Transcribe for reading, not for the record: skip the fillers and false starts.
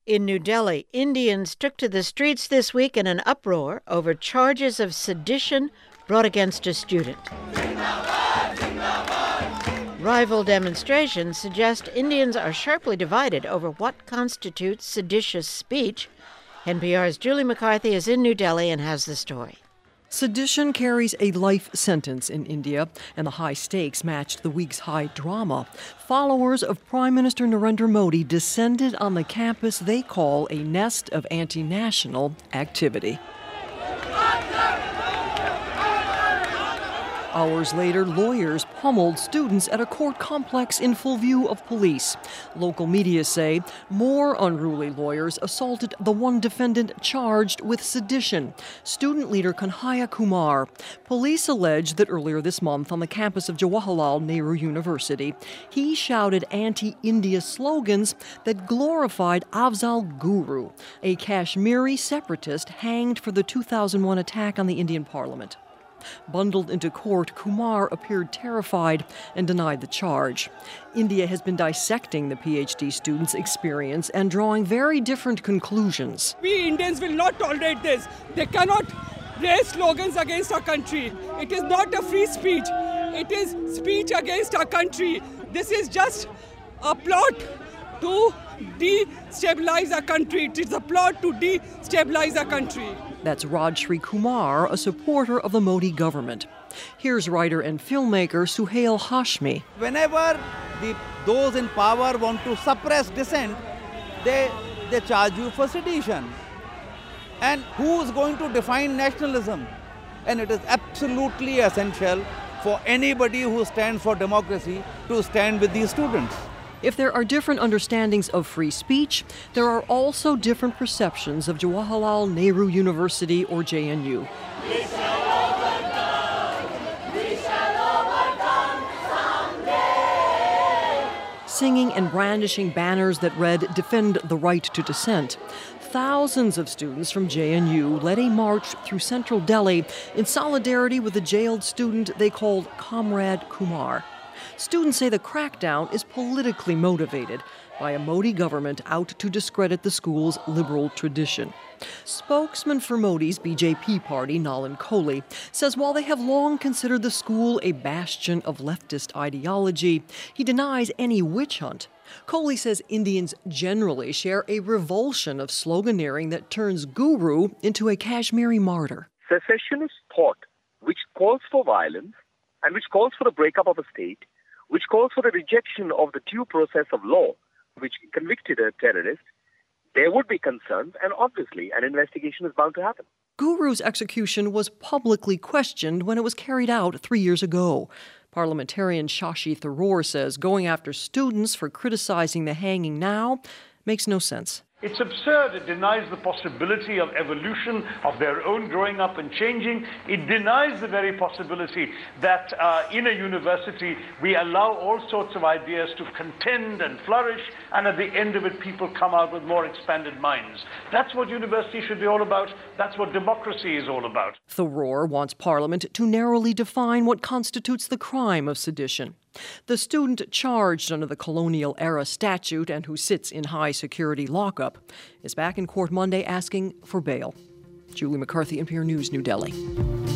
In New Delhi, Indians took to the streets this week in an uproar over charges of sedition brought against a student. Rival demonstrations suggest Indians are sharply divided over what constitutes seditious speech. NPR's Julie McCarthy is in New Delhi and has the story. Sedition carries a life sentence in India, and the high stakes matched the week's high drama. Followers of Prime Minister Narendra Modi descended on the campus they call a nest of anti-national activity. Hours later, lawyers pummeled students at a court complex in full view of police. Local media say more unruly lawyers assaulted the one defendant charged with sedition, student leader Kanhaiya Kumar. Police allege that earlier this month on the campus of Jawaharlal Nehru University, he shouted anti-India slogans that glorified Afzal Guru, a Kashmiri separatist hanged for the 2001 attack on the Indian parliament. Bundled into court, Kumar appeared terrified and denied the charge. India has been dissecting the PhD student's experience and drawing very different conclusions. We Indians will not tolerate this. They cannot raise slogans against our country. It is not a free speech. It is speech against our country. This is just a plot to destabilize our country. It is a plot to destabilize our country. That's Rajshri Kumar, a supporter of the Modi government. Here's writer and filmmaker Suhail Hashmi. Whenever those in power want to suppress dissent, they charge you for sedition. And who is going to define nationalism? And it is absolutely essential for anybody who stands for democracy to stand with these students. If there are different understandings of free speech, there are also different perceptions of Jawaharlal Nehru University or JNU. We shall overcome someday. Singing and brandishing banners that read, "Defend the right to dissent." Thousands of students from JNU led a march through central Delhi in solidarity with a jailed student they called Comrade Kumar. Students say the crackdown is politically motivated by a Modi government out to discredit the school's liberal tradition. Spokesman for Modi's BJP party, Nalin Kohli, says while they have long considered the school a bastion of leftist ideology, he denies any witch hunt. Kohli says Indians generally share a revulsion of sloganeering that turns Guru into a Kashmiri martyr. Secessionist thought, which calls for violence and which calls for the breakup of a state, which calls for the rejection of the due process of law, which convicted a terrorist, there would be concerns, and obviously an investigation is bound to happen. Guru's execution was publicly questioned when it was carried out 3 years ago. Parliamentarian Shashi Tharoor says going after students for criticizing the hanging now makes no sense. It's absurd. It denies the possibility of evolution, of their own growing up and changing. It denies the very possibility that in a university we allow all sorts of ideas to contend and flourish, and at the end of it people come out with more expanded minds. That's what university should be all about. That's what democracy is all about. Tharoor wants Parliament to narrowly define what constitutes the crime of sedition. The student charged under the colonial-era statute and who sits in high-security lockup is back in court Monday asking for bail. Julie McCarthy, NPR News, New Delhi.